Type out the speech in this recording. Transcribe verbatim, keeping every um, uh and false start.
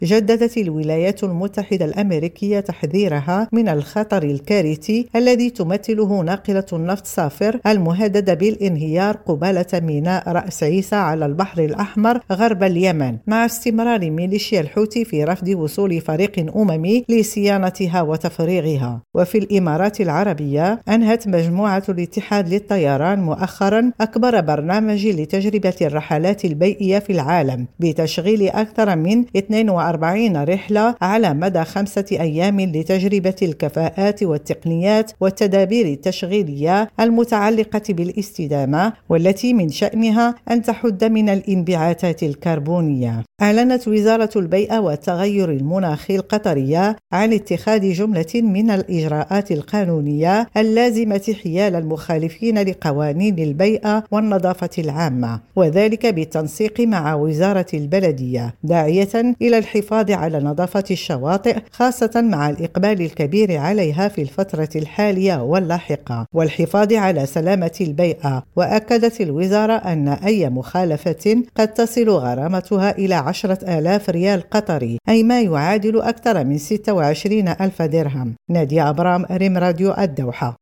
جددت الولايات المتحدة الأمريكية تحذيرها من الخطر الكارثي الذي تمثله ناقلة النفط صافر المهددة بالانهيار قبالة ميناء رأس عيسى على البحر الأحمر غرب اليمن، مع استمرار ميليشيا الحوثي في رفض وصول فريق أممي لصيانتها وتفريغها. وفي الإمارات العربية أنهت مجموعة الاتحاد للطيران مؤخرا أكبر برنامج لتجربة الرحلات البيئية في العالم بتشغيل أكثر من اثنين وأربعين رحلة على مدى خمسة أيام لتجربة الكفاءات والتقنيات والتدابير التشغيلية المتعلقة بالاستدامة، والتي من شأنها أن تحد من الانبعاثات الكربونية. أعلنت وزارة البيئة والتغير المناخي القطرية عن اتخاذ جملة من الإجراءات القانونية اللازمة حيال المخالفين لقوانين البيئة والنظافة العامة، وذلك بالتنسيق مع وزارة البلدية، داعية إلى الحفاظ على نظافة الشواطئ خاصة مع الإقبال الكبير عليها في الفترة الحالية واللاحقة، والحفاظ على سلامة البيئة. وأكدت الوزارة أن أي مخالفة قد تصل غرامتها إلى عشرة آلاف ريال قطري، أي ما يعادل أكثر من ستة وعشرين ألف درهم. نادية أبرام، ريم راديو الدوحة.